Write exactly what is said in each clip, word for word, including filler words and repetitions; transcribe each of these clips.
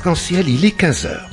Arc-en-Ciel, il est quinze heures.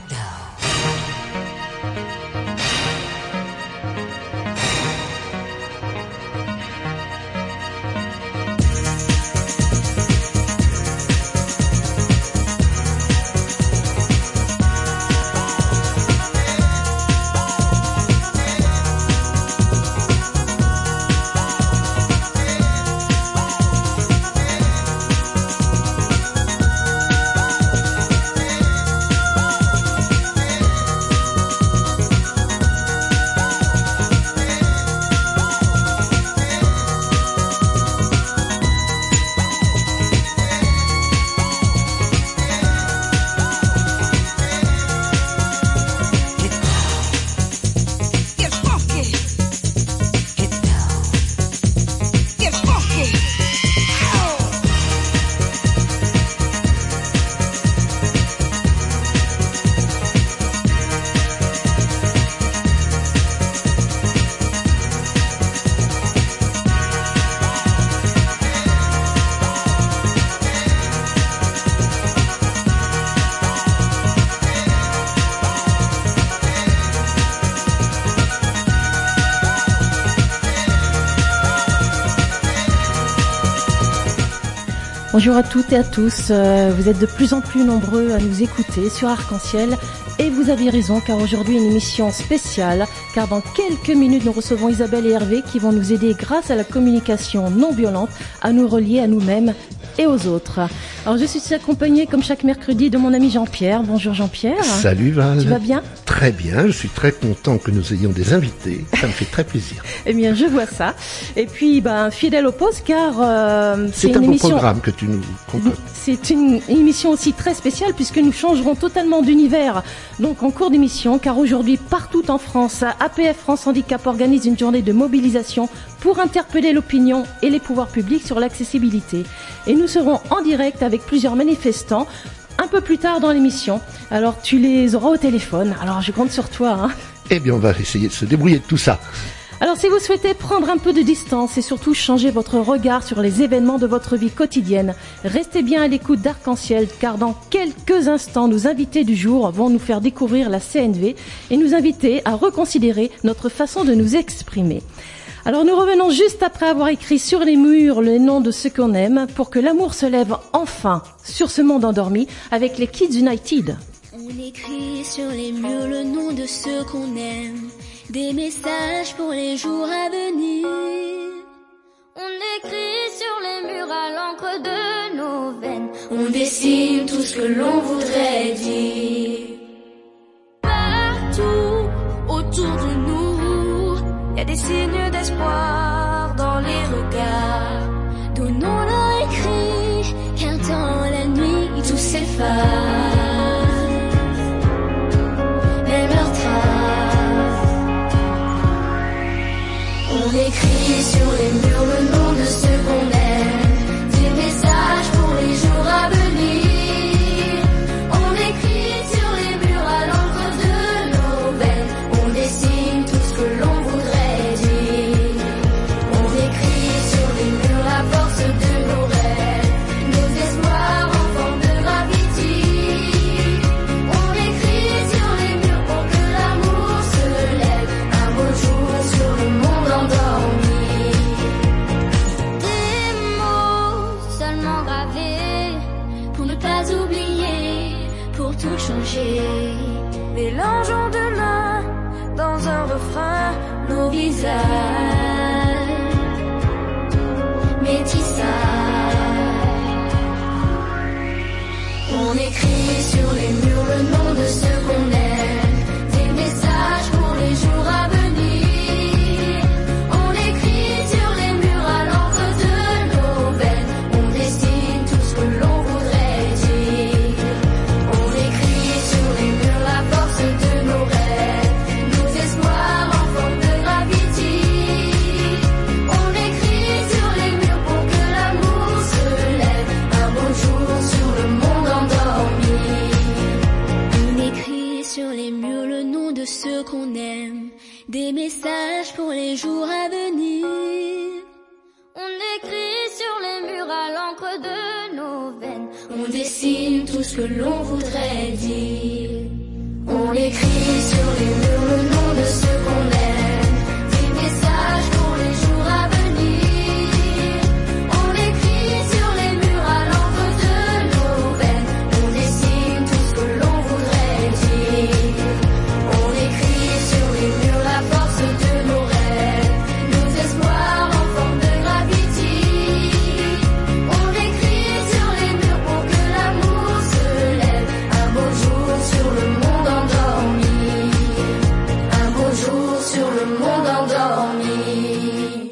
Bonjour à toutes et à tous, vous êtes de plus en plus nombreux à nous écouter sur Arc-en-Ciel et vous avez raison car aujourd'hui une émission spéciale car dans quelques minutes nous recevons Isabelle et Hervé qui vont nous aider grâce à la communication non violente à nous relier à nous-mêmes et aux autres. Alors je suis accompagnée comme chaque mercredi de mon ami Jean-Pierre. Bonjour Jean-Pierre. Salut Val. Tu vas bien ? Très bien, je suis très content que nous ayons des invités, ça me fait très plaisir. Eh bien je vois ça. Et puis ben, fidèle au poste car euh, c'est, c'est un une bon émission... programme que tu nous concoctes. C'est une émission aussi très spéciale puisque nous changerons totalement d'univers donc en cours d'émission car aujourd'hui partout en France, A P F France Handicap organise une journée de mobilisation pour interpeller l'opinion et les pouvoirs publics sur l'accessibilité. Et nous serons en direct avec plusieurs manifestants un peu plus tard dans l'émission. Alors tu les auras au téléphone, alors je compte sur toi. Hein. Eh bien on va essayer de se débrouiller de tout ça. Alors si vous souhaitez prendre un peu de distance et surtout changer votre regard sur les événements de votre vie quotidienne, restez bien à l'écoute d'Arc-en-Ciel car dans quelques instants, nos invités du jour vont nous faire découvrir la C N V et nous inviter à reconsidérer notre façon de nous exprimer. Alors nous revenons juste après avoir écrit sur les murs les noms de ceux qu'on aime pour que l'amour se lève enfin sur ce monde endormi avec les Kids United. On écrit sur les murs le nom de ceux qu'on aime, des messages pour les jours à venir. On écrit sur les murs à l'encre de nos veines, on dessine tout ce que l'on voudrait dire. Partout autour de nous, y a des signes d'espoir dans les regards. Donnons-leur écrit, car dans la nuit tout s'efface. Même leurs traces. On écrit sur les murs le nom de ceux qu'on aime, des messages pour les jours à venir. On écrit sur les murs à l'encre de nos veines, on dessine tout ce que l'on voudrait dire. On écrit sur les murs la force de nos rêves, nos espoirs en forme de gravité. On écrit sur les murs pour que l'amour se lève un beau jour sur le monde endormi. Des mots seulement gravés pour ne pas oublier, pour tout changer. Mélangeons demain dans un refrain nos visages, métissage. On écrit sur les murs le nom de ceux qu'on aime, des messages pour les jours à venir. On écrit sur les murs à l'encre de nos veines, on dessine tout ce que l'on voudrait dire. On écrit sur les murs la force de nos rêves, nos espoirs en forme de gravité. On écrit sur les murs pour que l'amour se lève un beau jour sur le monde endormi. On écrit sur les murs le nom de ceux qu'on aime, des messages pour les jours à venir. On écrit sur les murs à l'encre de nos veines, on On dessine tout ce que l'on voudrait dire. On écrit sur les murs le nom de ceux qu'on aime, des messages pour les jours à venir. On écrit sur les murs à l'encre de nos veines, on dessine tout ce que l'on voudrait dire. On écrit sur les murs la force de nos rêves, nos espoirs en forme de gravity. On écrit sur les murs pour que l'amour se lève, un beau jour sur le monde endormi, un beau jour sur le monde endormi.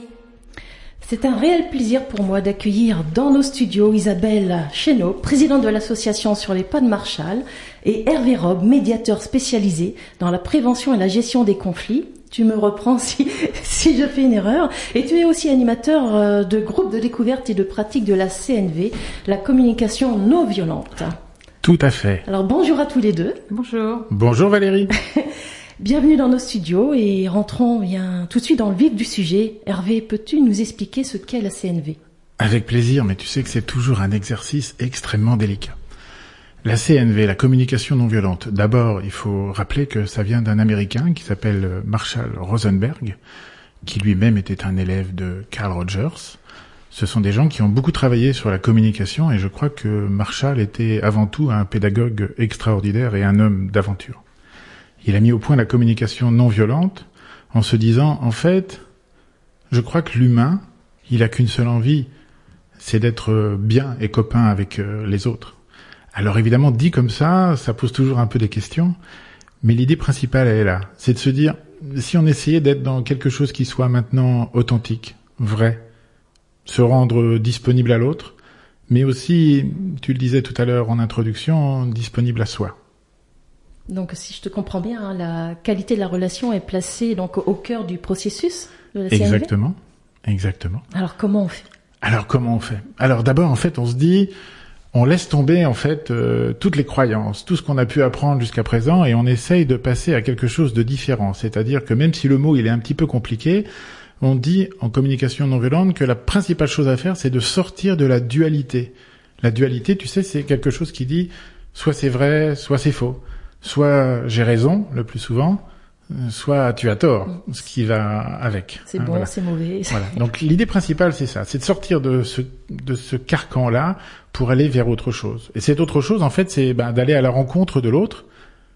C'est un réel plaisir pour moi d'accueillir dans nos studios Isabelle Chénaud, présidente de l'association Sur les pas de Marshall, et Hervé Robe, médiateur spécialisé dans la prévention et la gestion des conflits. Tu me reprends si, si je fais une erreur. Et tu es aussi animateur de groupe de découverte et de pratique de la C N V, la communication non violente. Tout à fait. Alors bonjour à tous les deux. Bonjour. Bonjour Valérie. Bienvenue dans nos studios et rentrons bien tout de suite dans le vif du sujet. Hervé, peux-tu nous expliquer ce qu'est la C N V ? Avec plaisir, mais tu sais que c'est toujours un exercice extrêmement délicat. La C N V, la communication non violente. D'abord, il faut rappeler que ça vient d'un Américain qui s'appelle Marshall Rosenberg, qui lui-même était un élève de Carl Rogers. Ce sont des gens qui ont beaucoup travaillé sur la communication et je crois que Marshall était avant tout un pédagogue extraordinaire et un homme d'aventure. Il a mis au point la communication non violente en se disant, en fait, je crois que l'humain, il a qu'une seule envie, c'est d'être bien et copain avec les autres. Alors évidemment, dit comme ça, ça pose toujours un peu des questions, mais l'idée principale, elle est là. C'est de se dire, si on essayait d'être dans quelque chose qui soit maintenant authentique, vrai, se rendre disponible à l'autre, mais aussi, tu le disais tout à l'heure en introduction, disponible à soi. Donc, si je te comprends bien, hein, la qualité de la relation est placée donc au cœur du processus de la C N V. Exactement, exactement. Alors, comment on fait ? Alors, comment on fait ? Alors, d'abord, en fait, on se dit, on laisse tomber, en fait, euh, toutes les croyances, tout ce qu'on a pu apprendre jusqu'à présent, et on essaye de passer à quelque chose de différent. C'est-à-dire que même si le mot, il est un petit peu compliqué, on dit, en communication non violente, que la principale chose à faire, c'est de sortir de la dualité. La dualité, tu sais, c'est quelque chose qui dit, soit c'est vrai, soit c'est faux. Soit j'ai raison, le plus souvent, soit tu as tort, ce qui va avec. C'est hein, bon, voilà. C'est mauvais. Voilà. Donc l'idée principale, c'est ça, c'est de sortir de ce de ce carcan-là pour aller vers autre chose. Et cette autre chose, en fait, c'est ben, d'aller à la rencontre de l'autre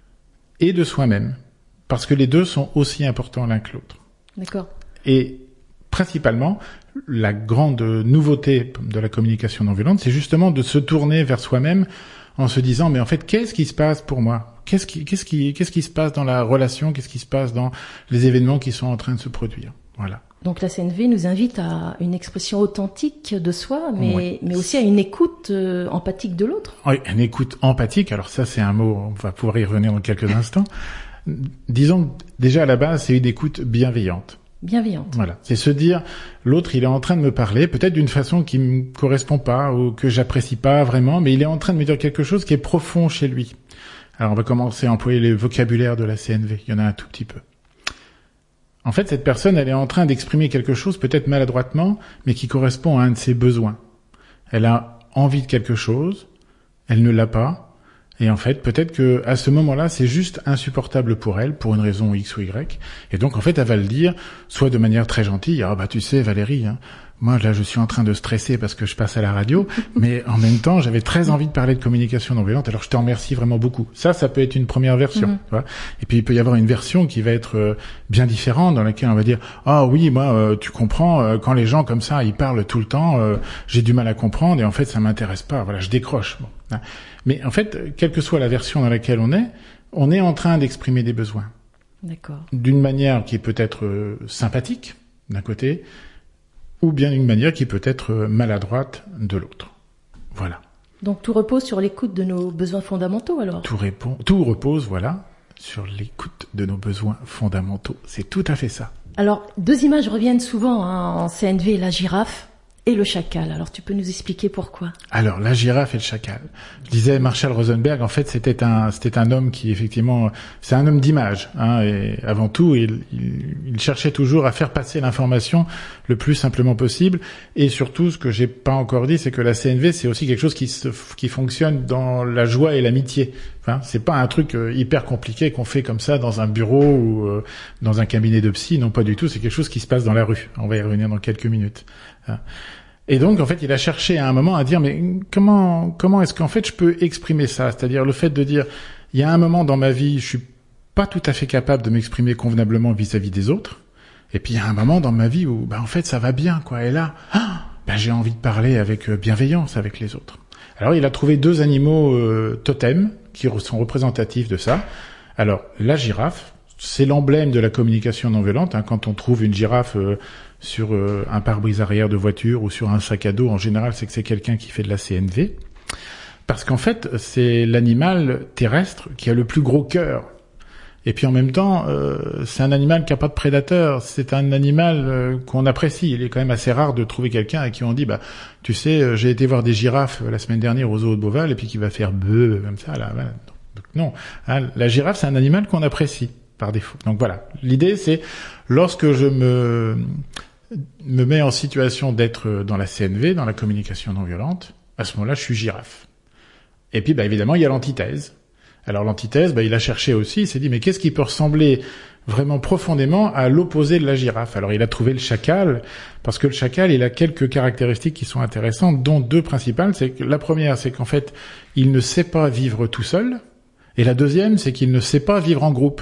et de soi-même, parce que les deux sont aussi importants l'un que l'autre. D'accord. Et principalement, la grande nouveauté de la communication non violente, c'est justement de se tourner vers soi-même en se disant, mais en fait, qu'est-ce qui se passe pour moi ? Qu'est-ce qui, qu'est-ce qui, qu'est-ce qui se passe dans la relation ? Qu'est-ce qui se passe dans les événements qui sont en train de se produire ? Voilà. Donc la C N V nous invite à une expression authentique de soi, mais, oui. mais aussi à une écoute euh, empathique de l'autre. Oui, une écoute empathique. Alors ça, c'est un mot, on va pouvoir y revenir dans quelques instants. Disons, déjà à la base, c'est une écoute bienveillante. Bienveillante. Voilà. C'est se dire, l'autre, il est en train de me parler, peut-être d'une façon qui me correspond pas ou que j'apprécie pas vraiment, mais il est en train de me dire quelque chose qui est profond chez lui. Alors, on va commencer à employer les vocabulaires de la C N V. Il y en a un tout petit peu. En fait, cette personne, elle est en train d'exprimer quelque chose, peut-être maladroitement, mais qui correspond à un de ses besoins. Elle a envie de quelque chose, elle ne l'a pas, et en fait, peut-être que à ce moment-là, c'est juste insupportable pour elle, pour une raison X ou Y. Et donc, en fait, elle va le dire, soit de manière très gentille, ah bah tu sais, Valérie, hein, moi là, je suis en train de stresser parce que je passe à la radio, mais en même temps, j'avais très envie de parler de communication non violente. Alors, je te remercie vraiment beaucoup. Ça, ça peut être une première version. Mm-hmm. Tu vois. Et puis, il peut y avoir une version qui va être euh, bien différente, dans laquelle on va dire, ah oui, moi, euh, tu comprends, euh, quand les gens comme ça, ils parlent tout le temps, euh, j'ai du mal à comprendre, et en fait, ça m'intéresse pas. Voilà, je décroche. Bon, hein. Mais en fait, quelle que soit la version dans laquelle on est, on est en train d'exprimer des besoins. D'accord. D'une manière qui peut être euh, sympathique, d'un côté, ou bien d'une manière qui peut être euh, maladroite de l'autre. Voilà. Donc tout repose sur l'écoute de nos besoins fondamentaux, alors ? Tout, répond, tout repose, voilà, sur l'écoute de nos besoins fondamentaux. C'est tout à fait ça. Alors, deux images reviennent souvent hein, en C N V, la girafe et le chacal. Alors tu peux nous expliquer pourquoi? Alors la girafe et le chacal. Je disais Marshall Rosenberg, en fait c'était un c'était un homme qui effectivement c'est un homme d'image, hein, et avant tout il, il, il cherchait toujours à faire passer l'information le plus simplement possible, et surtout ce que j'ai pas encore dit, c'est que la C N V c'est aussi quelque chose qui se, qui fonctionne dans la joie et l'amitié. Enfin, c'est pas un truc euh, hyper compliqué qu'on fait comme ça dans un bureau ou euh, dans un cabinet de psy, non pas du tout, c'est quelque chose qui se passe dans la rue. On va y revenir dans quelques minutes. Hein. Et donc, en fait, il a cherché à un moment à dire, mais comment, comment est-ce qu'en fait je peux exprimer ça? C'est-à-dire le fait de dire, il y a un moment dans ma vie, je suis pas tout à fait capable de m'exprimer convenablement vis-à-vis des autres. Et puis il y a un moment dans ma vie où, bah, en fait, ça va bien, quoi. Et là, ah, bah, j'ai envie de parler avec bienveillance avec les autres. Alors, il a trouvé deux animaux euh, totems qui sont représentatifs de ça. Alors, la girafe, c'est l'emblème de la communication non violente. Hein. Quand on trouve une girafe euh, sur euh, un pare-brise arrière de voiture ou sur un sac à dos, en général, c'est que c'est quelqu'un qui fait de la C N V. Parce qu'en fait, c'est l'animal terrestre qui a le plus gros cœur. Et puis en même temps, euh, c'est un animal qui n'a pas de prédateur. C'est un animal euh, qu'on apprécie. Il est quand même assez rare de trouver quelqu'un à qui on dit, bah, tu sais, euh, j'ai été voir des girafes la semaine dernière au zoo de Beauval, et puis qui va faire beuh comme ça. Là, voilà. Donc, non, hein, la girafe, c'est un animal qu'on apprécie par défaut. Donc voilà, l'idée c'est lorsque je me me mets en situation d'être dans la C N V, dans la communication non violente, à ce moment-là, je suis girafe. Et puis, bah évidemment, il y a l'antithèse. Alors l'antithèse, bah il a cherché aussi, il s'est dit mais qu'est-ce qui peut ressembler vraiment profondément à l'opposé de la girafe? Alors il a trouvé le chacal, parce que le chacal, il a quelques caractéristiques qui sont intéressantes, dont deux principales. C'est que la première, c'est qu'en fait, il ne sait pas vivre tout seul, et la deuxième, c'est qu'il ne sait pas vivre en groupe.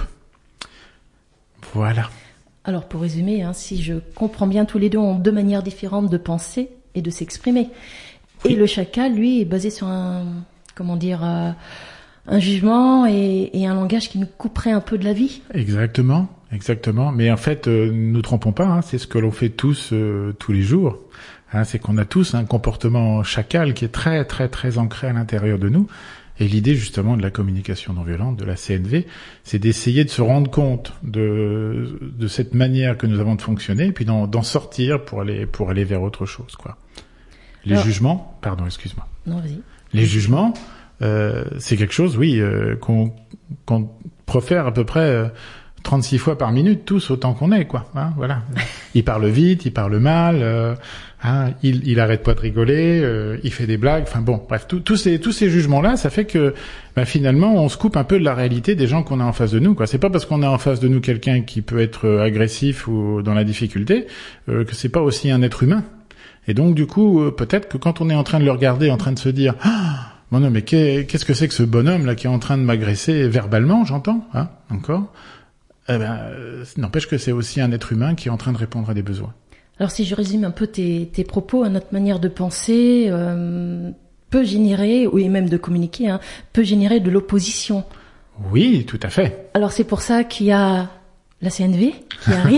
Voilà. Alors pour résumer, hein, si je comprends bien, tous les deux ont deux manières différentes de penser et de s'exprimer. Oui. Et le chacal, lui, est basé sur un, comment dire, euh, un jugement et, et un langage qui nous couperait un peu de la vie. Exactement, exactement. Mais en fait, euh, ne nous trompons pas, hein, c'est ce que l'on fait tous euh, tous les jours. Hein, c'est qu'on a tous un comportement chacal qui est très très très ancré à l'intérieur de nous. Et l'idée justement de la communication non violente, de la C N V, c'est d'essayer de se rendre compte de de cette manière que nous avons de fonctionner, et puis d'en, d'en sortir pour aller pour aller vers autre chose, quoi. Les Alors, jugements, pardon, excuse-moi. Non, vas-y. Les jugements, euh, c'est quelque chose, oui, euh, qu'on qu'on profère à peu près euh, trente-six fois par minute, tous autant qu'on est, quoi. Hein, voilà. Il parle vite, il parle mal. Euh, Hein, il, il arrête pas de rigoler, euh, il fait des blagues, enfin bon, bref, tous ces tous ces jugements-là, ça fait que bah, finalement, on se coupe un peu de la réalité des gens qu'on a en face de nous, quoi. C'est pas parce qu'on a en face de nous quelqu'un qui peut être euh, agressif ou dans la difficulté euh, que c'est pas aussi un être humain. Et donc du coup, euh, peut-être que quand on est en train de le regarder, en train de se dire, ah, bon non, mais qu'est, qu'est-ce que c'est que ce bonhomme là qui est en train de m'agresser verbalement, j'entends, hein, encore. Eh ben, euh, n'empêche que c'est aussi un être humain qui est en train de répondre à des besoins. Alors si je résume un peu tes, tes propos, notre manière de penser euh, peut générer, ou même de communiquer, hein, peut générer de l'opposition. Oui, tout à fait. Alors c'est pour ça qu'il y a la C N V qui arrive,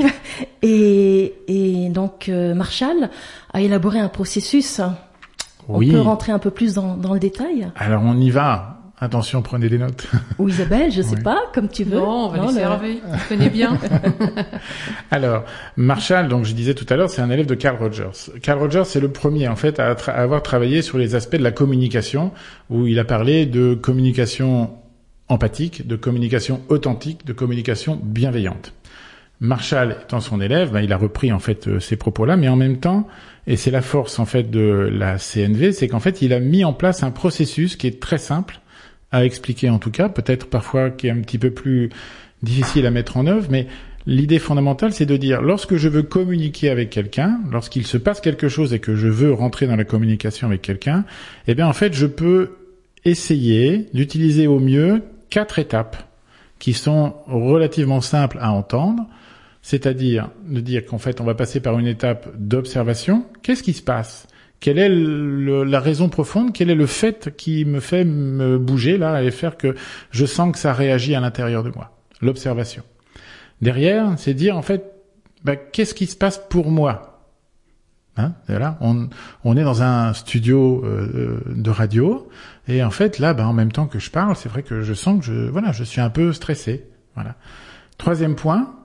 et, et donc euh, Marshall a élaboré un processus. Oui. On peut rentrer un peu plus dans, dans le détail? Alors on y va. Attention, prenez des notes. Ou Isabelle, je sais oui. pas, comme tu veux. Non, on va non, laisser le... Hervé, tu connais bien. Alors, Marshall, donc je disais tout à l'heure, c'est un élève de Carl Rogers. Carl Rogers, c'est le premier, en fait, à, tra- à avoir travaillé sur les aspects de la communication, où il a parlé de communication empathique, de communication authentique, de communication bienveillante. Marshall étant son élève, ben, il a repris, en fait, euh, ces propos-là, mais en même temps, et c'est la force, en fait, de la C N V, c'est qu'en fait, il a mis en place un processus qui est très simple, à expliquer en tout cas, peut-être parfois qui est un petit peu plus difficile à mettre en œuvre, mais l'idée fondamentale, c'est de dire, lorsque je veux communiquer avec quelqu'un, lorsqu'il se passe quelque chose et que je veux rentrer dans la communication avec quelqu'un, eh bien en fait, je peux essayer d'utiliser au mieux quatre étapes qui sont relativement simples à entendre, c'est-à-dire de dire qu'en fait, on va passer par une étape d'observation. Qu'est-ce qui se passe ? Quelle est le, la raison profonde? Quel est le fait qui me fait me bouger là et faire que je sens que ça réagit à l'intérieur de moi? L'observation. Derrière, c'est dire en fait, bah, qu'est-ce qui se passe pour moi? Hein, voilà, on, on est dans un studio euh, de radio et en fait là, bah, en même temps que je parle, c'est vrai que je sens que je, voilà, je suis un peu stressé. Voilà. Troisième point,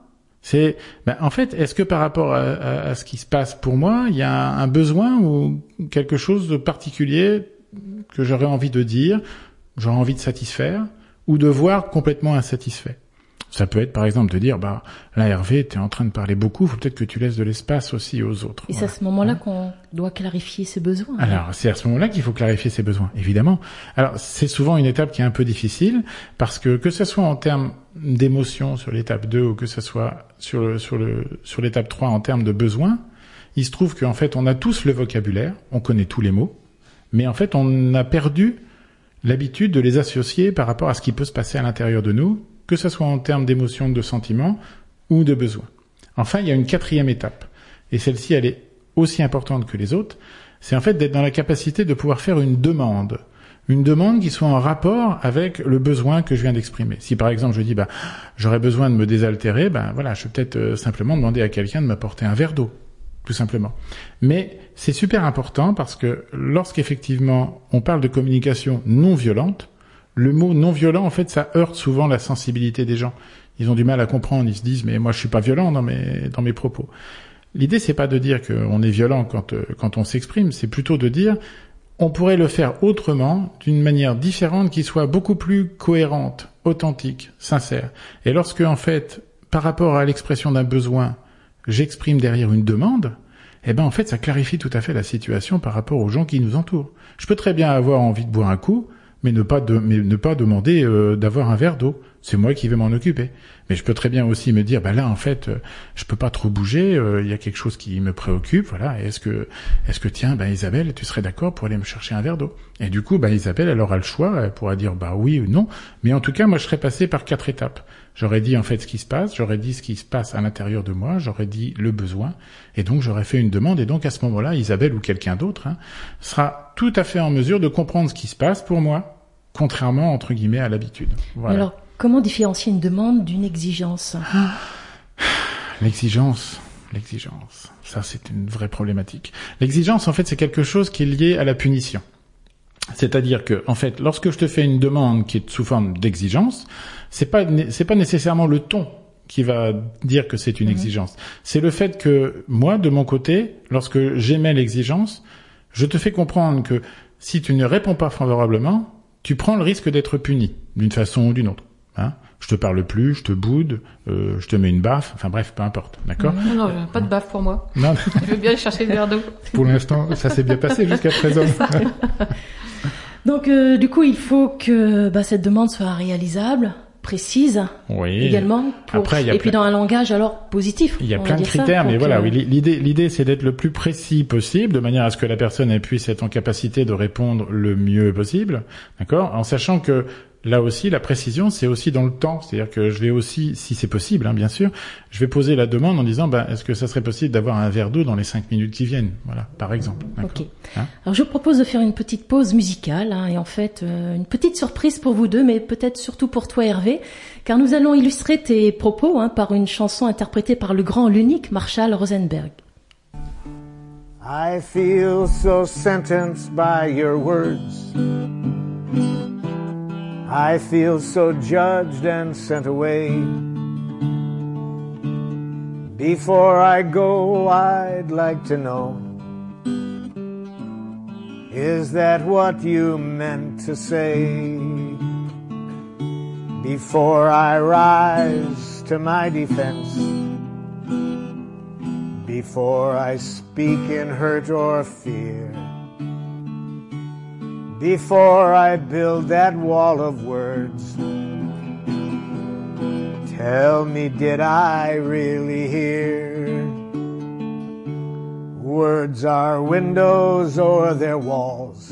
C'est, ben, en fait, est-ce que par rapport à, à, à ce qui se passe pour moi, il y a un, un besoin ou quelque chose de particulier que j'aurais envie de dire, j'aurais envie de satisfaire, ou de voir complètement insatisfait? Ça peut être, par exemple, de dire, bah, là, Hervé, t'es en train de parler beaucoup, faut peut-être que tu laisses de l'espace aussi aux autres. Et Voilà. c'est à ce moment-là Hein? qu'on doit clarifier ses besoins. Alors, c'est à ce moment-là qu'il faut clarifier ses besoins, évidemment. Alors, c'est souvent une étape qui est un peu difficile, parce que, que ce soit en termes d'émotion sur l'étape deux, ou que ce soit sur le, sur le, sur l'étape trois en termes de besoins, il se trouve qu'en fait, on a tous le vocabulaire, on connaît tous les mots, mais en fait, on a perdu l'habitude de les associer par rapport à ce qui peut se passer à l'intérieur de nous, que ce soit en termes d'émotions, de sentiments ou de besoins. Enfin, il y a une quatrième étape, et celle-ci, elle est aussi importante que les autres, c'est en fait d'être dans la capacité de pouvoir faire une demande. Une demande qui soit en rapport avec le besoin que je viens d'exprimer. Si par exemple je dis, bah, j'aurais besoin de me désaltérer, ben voilà, je peux peut-être euh, simplement demander à quelqu'un de m'apporter un verre d'eau, tout simplement. Mais c'est super important parce que lorsqu'effectivement on parle de communication non violente, le mot non violent, en fait, ça heurte souvent la sensibilité des gens. Ils ont du mal à comprendre, ils se disent, mais moi je suis pas violent dans mes, dans mes propos. L'idée, c'est pas de dire qu'on est violent quand, euh, quand on s'exprime, c'est plutôt de dire, on pourrait le faire autrement, d'une manière différente, qui soit beaucoup plus cohérente, authentique, sincère. Et lorsque, en fait, par rapport à l'expression d'un besoin, j'exprime derrière une demande, eh ben, en fait, ça clarifie tout à fait la situation par rapport aux gens qui nous entourent. Je peux très bien avoir envie de boire un coup, mais ne pas de, mais ne pas demander euh, d'avoir un verre d'eau. C'est moi qui vais m'en occuper. Mais je peux très bien aussi me dire, bah là, en fait, euh, je peux pas trop bouger. Il euh, y a quelque chose qui me préoccupe. Voilà. Est-ce que, est-ce que tiens, bah Isabelle, tu serais d'accord pour aller me chercher un verre d'eau? Et du coup, bah Isabelle, elle aura le choix. Elle pourra dire, bah oui ou non. Mais en tout cas, moi, je serais passé par quatre étapes. J'aurais dit en fait ce qui se passe. J'aurais dit ce qui se passe à l'intérieur de moi. J'aurais dit le besoin. Et donc, j'aurais fait une demande. Et donc, à ce moment-là, Isabelle ou quelqu'un d'autre hein, sera tout à fait en mesure de comprendre ce qui se passe pour moi. Contrairement, entre guillemets, à l'habitude. Voilà. Alors, comment différencier une demande d'une exigence? L'exigence, l'exigence, ça c'est une vraie problématique. L'exigence, en fait, c'est quelque chose qui est lié à la punition. C'est-à-dire que, en fait, lorsque je te fais une demande qui est sous forme d'exigence, c'est pas, c'est pas nécessairement le ton qui va dire que c'est une mmh. exigence. C'est le fait que, moi, de mon côté, lorsque j'émets l'exigence, je te fais comprendre que si tu ne réponds pas favorablement, tu prends le risque d'être puni, d'une façon ou d'une autre. Hein, je te parle plus, je te boude, euh, je te mets une baffe, enfin bref, peu importe, d'accord? Non, non, pas de baffe pour moi. Non. Je veux bien aller chercher le verre d'eau. Pour l'instant, ça s'est bien passé jusqu'à présent. Donc, euh, du coup, il faut que bah, cette demande soit réalisable, précise, oui. également, pour... Après, il y a et puis plein... dans un langage alors positif. Il y a plein de critères, ça, mais donc, voilà, euh... oui, l'idée, l'idée, c'est d'être le plus précis possible, de manière à ce que la personne elle puisse être en capacité de répondre le mieux possible, d'accord, en sachant que là aussi, la précision, c'est aussi dans le temps. C'est-à-dire que je vais aussi, si c'est possible, hein, bien sûr, je vais poser la demande en disant, ben, est-ce que ça serait possible d'avoir un verre d'eau dans les cinq minutes qui viennent? Voilà, par exemple. Ok. Hein? Alors, je propose de faire une petite pause musicale, hein, et en fait, euh, une petite surprise pour vous deux, mais peut-être surtout pour toi, Hervé, car nous allons illustrer tes propos, hein, par une chanson interprétée par le grand, l'unique Marshall Rosenberg. I feel so sentenced by your words. I feel so judged and sent away. Before I go, I'd like to know, is that what you meant to say? Before I rise to my defense, before I speak in hurt or fear, before I build that wall of words, tell me, did I really hear? Words are windows or they're walls.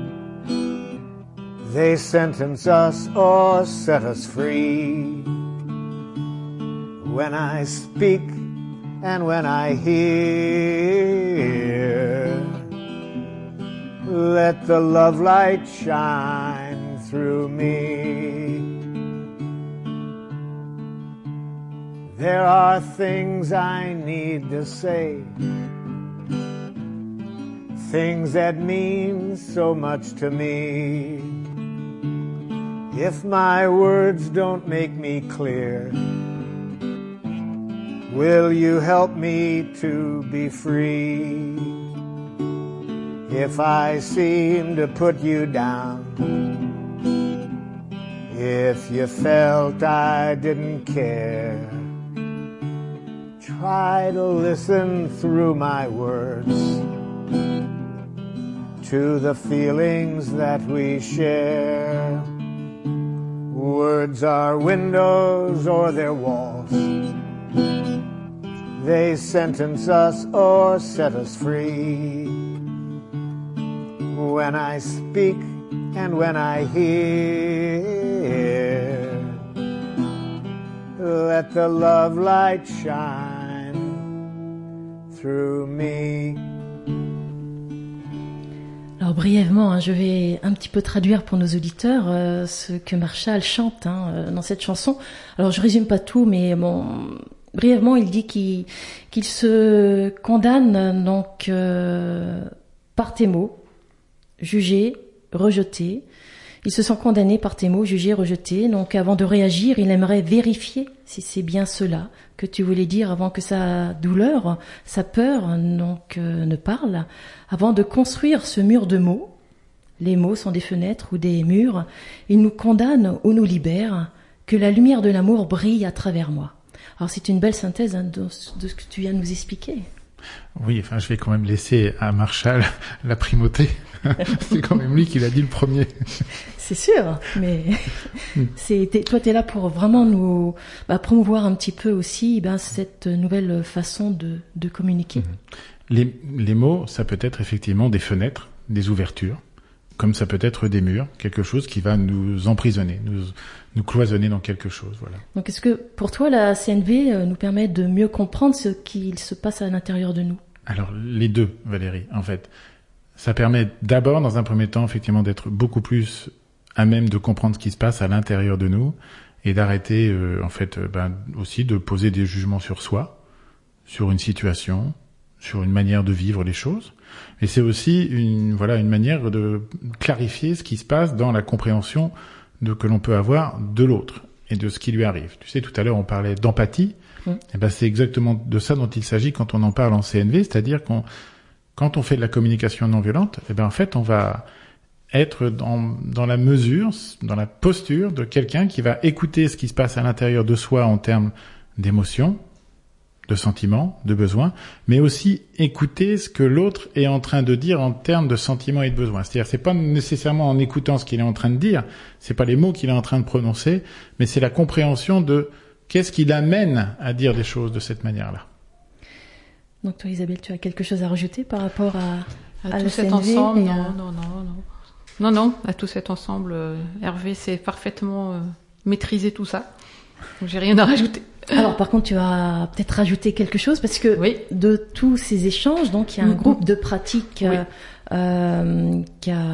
They sentence us or set us free. When I speak and when I hear, let the love light shine through me. There are things I need to say, things that mean so much to me. If my words don't make me clear, Will you help me to be free? If I seem to put you down, if you felt I didn't care, try to listen through my words to the feelings that we share. Words are windows or they're walls. They sentence us or set us free. When I speak and when I hear, let the love light shine through me. Alors brièvement, hein, je vais un petit peu traduire pour nos auditeurs euh, ce que Marshall chante hein, euh, dans cette chanson. Alors je résume pas tout, mais bon, brièvement, il dit qu'il, qu'il se condamne donc euh, par tes mots, jugé, rejeté. Il se sent condamné par tes mots, jugé, rejeté. Donc avant de réagir, il aimerait vérifier si c'est bien cela que tu voulais dire avant que sa douleur, sa peur donc euh, ne parle. Avant de construire ce mur de mots, les mots sont des fenêtres ou des murs, ils nous condamnent ou nous libèrent, que la lumière de l'amour brille à travers moi. Alors c'est une belle synthèse hein, de, de ce que tu viens de nous expliquer. Oui, enfin, je vais quand même laisser à Marshall la primauté. C'est quand même lui qui l'a dit le premier. C'est sûr, mais c'est, t'es, toi, t'es là pour vraiment nous bah, promouvoir un petit peu aussi ben, cette nouvelle façon de, de communiquer. Les, les mots, ça peut être effectivement des fenêtres, des ouvertures, comme ça peut être des murs, quelque chose qui va nous emprisonner, nous, nous cloisonner dans quelque chose. Voilà. Donc, est-ce que pour toi, la C N V nous permet de mieux comprendre ce qu'il se passe à l'intérieur de nous ? Alors, les deux, Valérie, en fait. Ça permet d'abord, dans un premier temps, effectivement, d'être beaucoup plus à même de comprendre ce qui se passe à l'intérieur de nous et d'arrêter, euh, en fait, euh, ben, aussi de poser des jugements sur soi, sur une situation, sur une manière de vivre les choses. Et c'est aussi une, voilà, une manière de clarifier ce qui se passe dans la compréhension de, que l'on peut avoir de l'autre et de ce qui lui arrive. Tu sais, tout à l'heure, on parlait d'empathie. Mmh. Et ben, c'est exactement de ça dont il s'agit quand on en parle en C N V, c'est-à-dire qu'on, quand on fait de la communication non violente, eh ben, en fait, on va être dans, dans la mesure, dans la posture de quelqu'un qui va écouter ce qui se passe à l'intérieur de soi en termes d'émotions, de sentiments, de besoins, mais aussi écouter ce que l'autre est en train de dire en termes de sentiments et de besoins. C'est-à-dire, c'est pas nécessairement en écoutant ce qu'il est en train de dire, c'est pas les mots qu'il est en train de prononcer, mais c'est la compréhension de qu'est-ce qui l'amène à dire des choses de cette manière-là. Donc toi, Isabelle, tu as quelque chose à rajouter par rapport à, à, à tout la cet C N V ensemble? et Non, à... non, non, non. Non, non, à tout cet ensemble, euh, Hervé sait parfaitement euh, maîtriser tout ça. Donc, j'ai rien à rajouter. Alors, par contre, tu vas peut-être rajouter quelque chose parce que oui. de tous ces échanges, donc il y a un mm-hmm. groupe de pratiques oui. euh, qui a.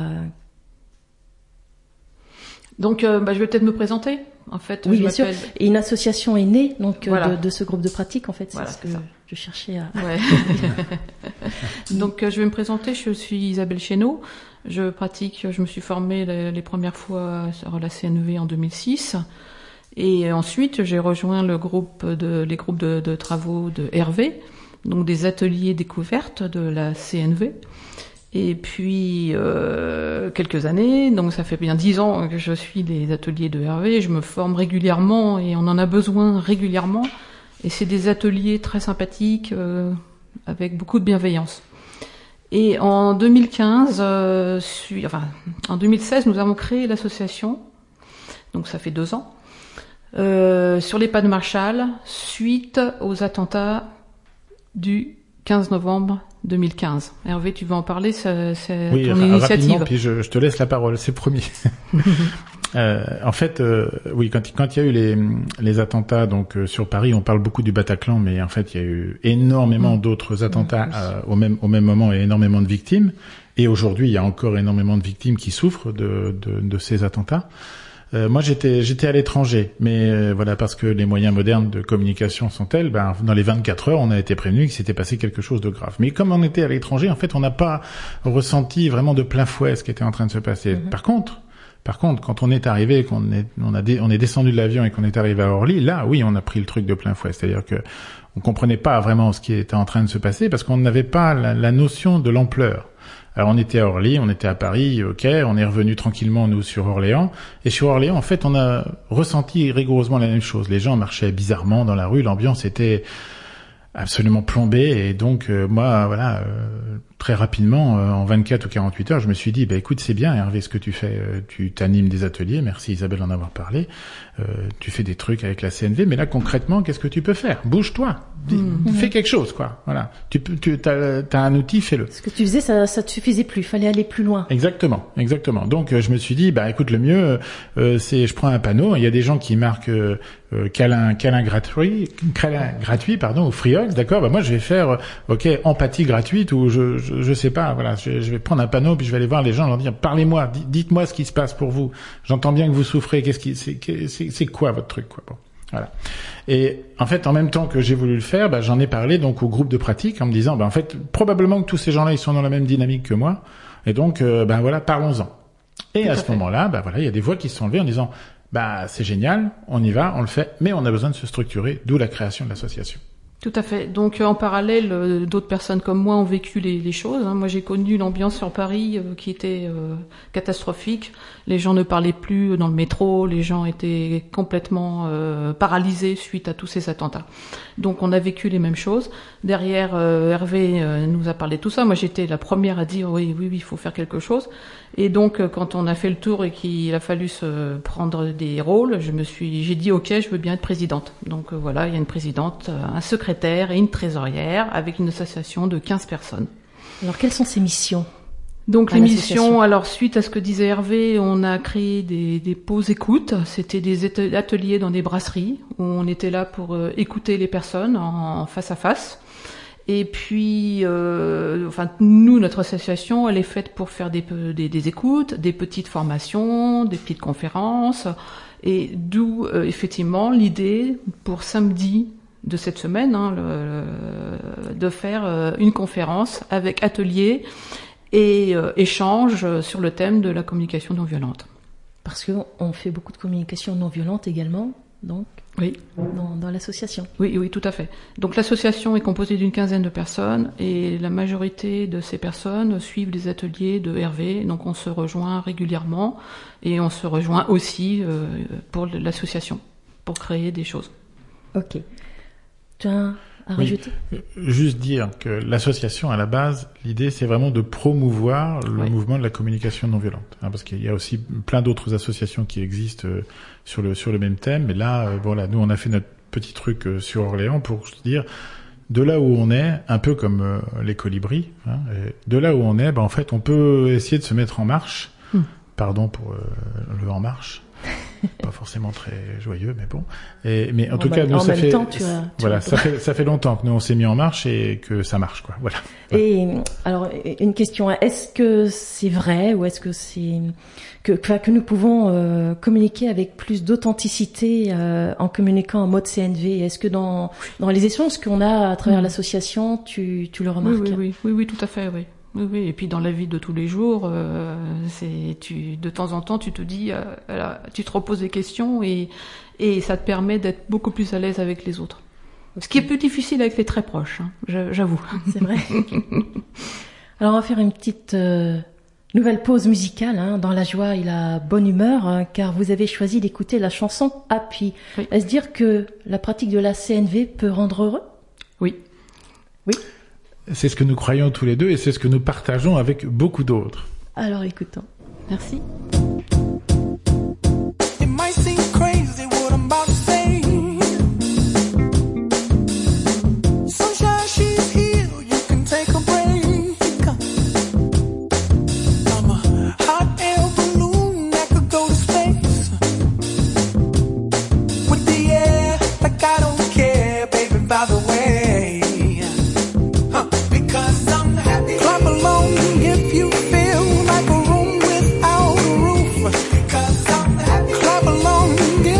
Donc, euh, bah, je vais peut-être me présenter. En fait, oui, je bien m'appelle... sûr. Et une association est née donc voilà. de, de ce groupe de pratiques. En fait, c'est voilà, ce que ça. je cherchais à. Ouais. Donc, euh, je vais me présenter. Je suis Isabelle Chénaud. Je pratique. Je me suis formée les, les premières fois sur la C N V en deux mille six. Et ensuite, j'ai rejoint le groupe de, les groupes de, de travaux de Hervé, donc des ateliers découvertes de la C N V. Et puis, euh, quelques années, donc ça fait bien dix ans que je suis des ateliers de Hervé. Je me forme régulièrement et on en a besoin régulièrement. Et c'est des ateliers très sympathiques, euh, avec beaucoup de bienveillance. Et en deux mille quinze, euh, suis, enfin, en deux mille seize, nous avons créé l'association. Donc ça fait deux ans. Euh, sur les pas de Marshall, suite aux attentats du quinze novembre deux mille quinze. Hervé, tu veux en parler, c'est, c'est oui, ton ra- initiative. Rapidement, puis je, je te laisse la parole, c'est promis. euh, en fait, euh, oui, quand, quand il y a eu les, les attentats donc euh, sur Paris, on parle beaucoup du Bataclan, mais en fait, il y a eu énormément mmh. d'autres attentats mmh, oui. euh, au même au même moment et énormément de victimes. Et aujourd'hui, il y a encore énormément de victimes qui souffrent de de, de ces attentats. Euh, moi, j'étais j'étais à l'étranger, mais euh, voilà, parce que les moyens modernes de communication sont tels, ben dans les vingt-quatre heures, on a été prévenu qu'il s'était passé quelque chose de grave. Mais comme on était à l'étranger, en fait, on n'a pas ressenti vraiment de plein fouet ce qui était en train de se passer. Mm-hmm. Par contre, par contre, quand on est arrivé, qu'on est on a dé, on est descendu de l'avion et qu'on est arrivé à Orly, là, oui, on a pris le truc de plein fouet. C'est-à-dire que on comprenait pas vraiment ce qui était en train de se passer parce qu'on n'avait pas la, la notion de l'ampleur. Alors on était à Orly, on était à Paris, ok, on est revenu tranquillement nous sur Orléans, et sur Orléans en fait on a ressenti rigoureusement la même chose. Les gens marchaient bizarrement dans la rue, l'ambiance était absolument plombée, et donc euh, moi voilà euh, très rapidement euh, en vingt-quatre ou quarante-huit heures je me suis dit bah écoute c'est bien Hervé ce que tu fais, euh, tu t'animes des ateliers, merci Isabelle d'en avoir parlé, euh, tu fais des trucs avec la C N V, mais là concrètement qu'est-ce que tu peux faire? Bouge-toi, mmh. fais quelque chose quoi, voilà, tu peux, tu t'as, t'as un outil, fais-le. Ce que tu faisais ça ça te suffisait plus, il fallait aller plus loin. Exactement, exactement. Donc euh, je me suis dit bah écoute le mieux euh, c'est je prends un panneau, il y a des gens qui marquent euh, euh, câlin câlin gratuit, câlin gratuit pardon, ou Freeox, d'accord, bah moi je vais faire euh, OK, empathie gratuite, ou je je, je sais pas, voilà, je, je vais prendre un panneau puis je vais aller voir les gens, leur dire parlez-moi, dites-moi ce qui se passe pour vous. J'entends bien que vous souffrez, qu'est-ce qui c'est c'est, c'est quoi votre truc quoi. Bon. Voilà. Et en fait, en même temps que j'ai voulu le faire, bah, j'en ai parlé donc au groupe de pratique en me disant, bah, en fait, probablement que tous ces gens-là, ils sont dans la même dynamique que moi, et donc, euh, ben voilà, parlons-en. Et Tout à, à ce fait. moment-là, bah voilà, il y a des voix qui se sont levées en disant, bah c'est génial, on y va, on le fait, mais on a besoin de se structurer, d'où la création de l'association. Tout à fait. Donc euh, en parallèle, euh, d'autres personnes comme moi ont vécu les, les choses. Hein. Moi, j'ai connu l'ambiance sur Paris euh, qui était euh, catastrophique. Les gens ne parlaient plus dans le métro, les gens étaient complètement euh, paralysés suite à tous ces attentats. Donc on a vécu les mêmes choses. Derrière, euh, Hervé euh, nous a parlé de tout ça. Moi, j'étais la première à dire oui, oui, oui, il faut faire quelque chose. Et donc, euh, quand on a fait le tour et qu'il a fallu se prendre des rôles, je me suis, j'ai dit ok, je veux bien être présidente. Donc euh, voilà, il y a une présidente, un secrétaire et une trésorière avec une association de quinze personnes. Alors, quelles sont ces missions? Donc les missions, alors suite à ce que disait Hervé, on a créé des, des pauses écoutes. C'était des ateliers dans des brasseries où on était là pour euh, écouter les personnes en, en face à face. Et puis, euh, enfin, nous, notre association, elle est faite pour faire des, des, des écoutes, des petites formations, des petites conférences, et d'où euh, effectivement l'idée pour samedi de cette semaine, hein, le, de faire euh, une conférence avec atelier et euh, échange sur le thème de la communication non violente. Parce qu'on fait beaucoup de communication non violente également, donc oui. dans, dans l'association. Oui, oui, tout à fait. Donc l'association est composée d'une quinzaine de personnes et la majorité de ces personnes suivent les ateliers de Hervé. Donc on se rejoint régulièrement et on se rejoint aussi euh, pour l'association, pour créer des choses. Ok. Tu as à rajouter? Oui. Juste dire que l'association, à la base, l'idée, c'est vraiment de promouvoir le oui. mouvement de la communication non violente. Hein, parce qu'il y a aussi plein d'autres associations qui existent euh, sur le sur le même thème. Mais là, euh, voilà, nous, on a fait notre petit truc euh, sur Orléans pour se dire, de là où on est, un peu comme euh, les colibris, hein, de là où on est, ben, en fait, on peut essayer de se mettre en marche. Hum. Pardon pour euh, le en marche. Pas forcément très joyeux, mais bon. Et, mais en, en tout cas, nous, ça fait, temps, tu as, tu voilà, ça fait, ça fait longtemps que nous, on s'est mis en marche et que ça marche, quoi. Voilà. Et, alors, une question, est-ce que c'est vrai ou est-ce que c'est, que, que nous pouvons, euh, communiquer avec plus d'authenticité, euh, en communiquant en mode C N V? Est-ce que dans, dans les échanges qu'on a à travers mmh. l'association, tu, tu le remarques? Oui, oui, oui, oui, oui, tout à fait, oui. Oui, oui, et puis dans la vie de tous les jours, euh, c'est tu de temps en temps tu te dis, euh, voilà, tu te reposes des questions et et ça te permet d'être beaucoup plus à l'aise avec les autres. Okay. Ce qui est plus difficile avec les très proches, hein, j'avoue. C'est vrai. Alors on va faire une petite euh, nouvelle pause musicale. Hein, dans la joie et la bonne humeur, hein, car vous avez choisi d'écouter la chanson Happy. Oui. Est-ce dire que la pratique de la C N V peut rendre heureux? Oui. Oui. C'est ce que nous croyons tous les deux et c'est ce que nous partageons avec beaucoup d'autres. Alors écoutons. Merci. Clap along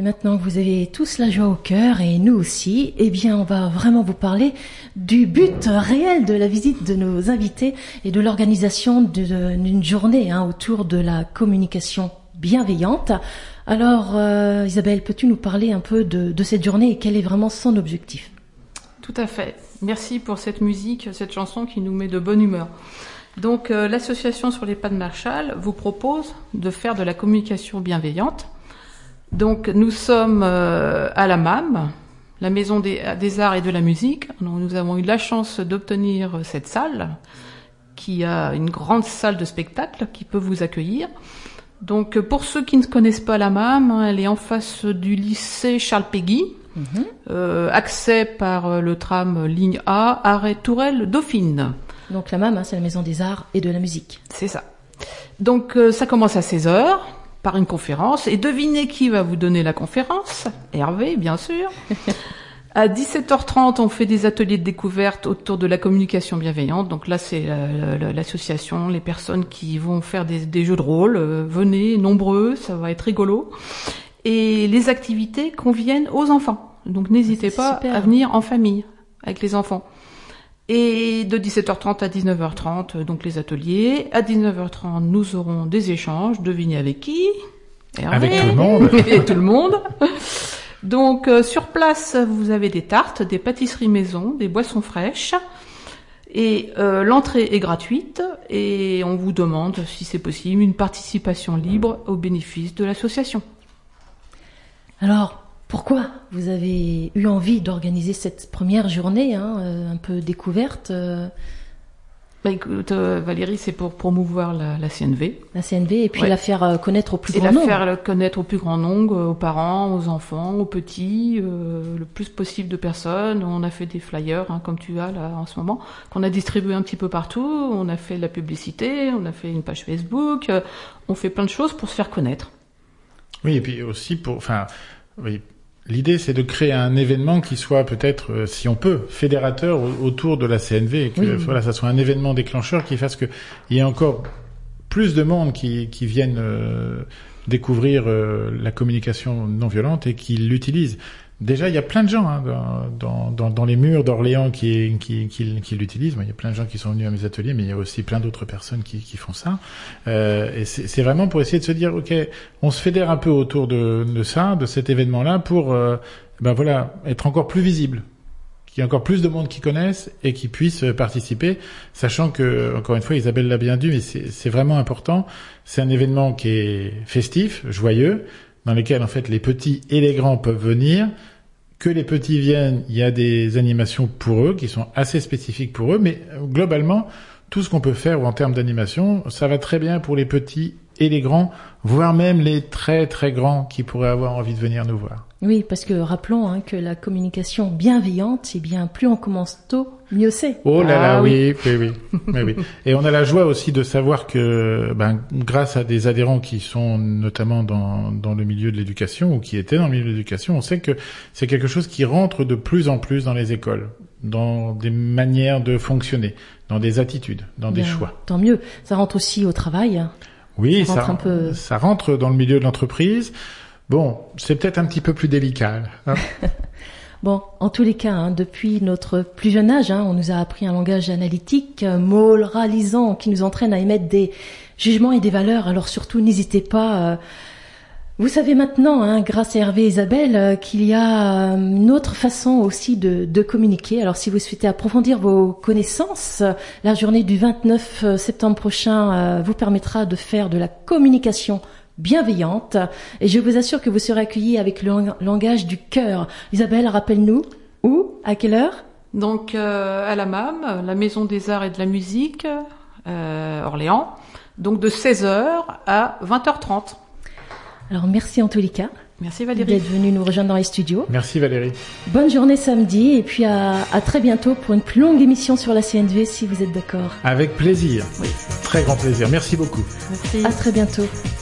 maintenant que vous avez tous la joie au cœur et nous aussi, eh bien, on va vraiment vous parler du but réel de la visite de nos invités et de l'organisation de- d'une journée hein, autour de la communication bienveillante. Alors, euh, Isabelle, peux-tu nous parler un peu de, de cette journée et quel est vraiment son objectif? Tout à fait. Merci pour cette musique, cette chanson qui nous met de bonne humeur. Donc, euh, l'association Sur les pas de Marshall vous propose de faire de la communication bienveillante. Donc, nous sommes euh, à la M A M, la Maison des, des Arts et de la Musique. Donc, nous avons eu la chance d'obtenir cette salle, qui a une grande salle de spectacle qui peut vous accueillir. Donc, pour ceux qui ne connaissent pas la M A M, hein, elle est en face du lycée Charles Péguy. Mhm. Euh, accès par euh, le tram ligne A, arrêt Tourelle Dauphine. Donc la M A M, hein, c'est la Maison des Arts et de la Musique. C'est ça. Donc euh, ça commence à seize heures par une conférence. Et devinez qui va vous donner la conférence? Hervé, bien sûr. À dix-sept heures trente, on fait des ateliers de découverte autour de la communication bienveillante. Donc là, c'est la- la- l'association, les personnes qui vont faire des, des jeux de rôle. Euh, venez, nombreux, ça va être rigolo. Et les activités conviennent aux enfants. Donc n'hésitez C'est pas super. à venir en famille avec les enfants. Et de dix-sept heures trente à dix-neuf heures trente, donc les ateliers. À dix-neuf heures trente, nous aurons des échanges. Devinez avec qui? Hervé. Avec tout le monde. Et tout le monde. Donc, euh, sur place, vous avez des tartes, des pâtisseries maison, des boissons fraîches. Et euh, l'entrée est gratuite. Et on vous demande, si c'est possible, une participation libre au bénéfice de l'association. Alors, pourquoi vous avez eu envie d'organiser cette première journée, hein, euh, un peu découverte, euh, Bah, écoute, euh, Valérie, c'est pour promouvoir la, la C N V. la C N V, et puis Ouais. la faire euh, connaître au plus Et grand la nombre? faire le connaître au plus grand nombre, euh, aux parents, aux enfants, aux petits, euh, le plus possible de personnes. On a fait des flyers, hein, comme tu as là en ce moment, qu'on a distribué un petit peu partout. On a fait de la publicité, on a fait une page Facebook. euh, on fait plein de choses pour se faire connaître. Oui, et puis aussi pour, enfin, oui, l'idée c'est de créer un événement qui soit peut-être, euh, si on peut, fédérateur au- autour de la C N V, et que Oui. voilà, ça soit un événement déclencheur qui fasse que il y ait encore plus de monde qui, qui viennent euh, découvrir euh, la communication non violente et qui l'utilisent. Déjà, il y a plein de gens hein, dans, dans, dans, dans les murs d'Orléans qui, qui, qui, qui l'utilisent. Moi, il y a plein de gens qui sont venus à mes ateliers, mais il y a aussi plein d'autres personnes qui, qui font ça. Euh, et c'est, c'est vraiment pour essayer de se dire, ok, on se fédère un peu autour de, de ça, de cet événement-là, pour euh, ben voilà, être encore plus visible, qu'il y ait encore plus de monde qui connaissent et qui puissent participer, sachant que, encore une fois, Isabelle l'a bien dit, mais c'est, c'est vraiment important. C'est un événement qui est festif, joyeux, dans lesquels en fait les petits et les grands peuvent venir. Que les petits viennent, il y a des animations pour eux qui sont assez spécifiques pour eux, mais euh, globalement, tout ce qu'on peut faire en termes d'animation, ça va très bien pour les petits et les grands, voire même les très très grands qui pourraient avoir envie de venir nous voir. Oui, parce que rappelons hein, que la communication bienveillante, c'est bien plus on commence tôt, mieux c'est. Oh là là, Ah oui, oui, oui, oui, oui. Et on a la joie aussi de savoir que, ben, grâce à des adhérents qui sont notamment dans, dans le milieu de l'éducation ou qui étaient dans le milieu de l'éducation, on sait que c'est quelque chose qui rentre de plus en plus dans les écoles, dans des manières de fonctionner, dans des attitudes, dans des Bien, choix. Tant mieux. Ça rentre aussi au travail. Oui, Ça ça, rentre un peu- ça rentre dans le milieu de l'entreprise. Bon, c'est peut-être un petit peu plus délicat. Hein. Bon, en tous les cas, hein, depuis notre plus jeune âge, hein, on nous a appris un langage analytique, euh, moralisant, qui nous entraîne à émettre des jugements et des valeurs. Alors surtout, n'hésitez pas. euh, Vous savez maintenant, hein, grâce à Hervé et Isabelle, euh, qu'il y a euh, une autre façon aussi de, de communiquer. Alors si vous souhaitez approfondir vos connaissances, euh, la journée du vingt-neuf septembre prochain euh, vous permettra de faire de la communication bienveillante. Et je vous assure que vous serez accueillis avec le lang- langage du cœur. Isabelle, rappelle-nous, où, à quelle heure? Donc, euh, à la M A M, la Maison des Arts et de la Musique, euh, Orléans. Donc, de seize heures à vingt heures trente. Alors merci en tous les cas Merci Valérie. d'être venu nous rejoindre dans les studios. Merci Valérie. Bonne journée samedi et puis à, à très bientôt pour une plus longue émission sur la C N V si vous êtes d'accord. Avec plaisir. Oui. Très grand plaisir. Merci beaucoup. Merci. À très bientôt.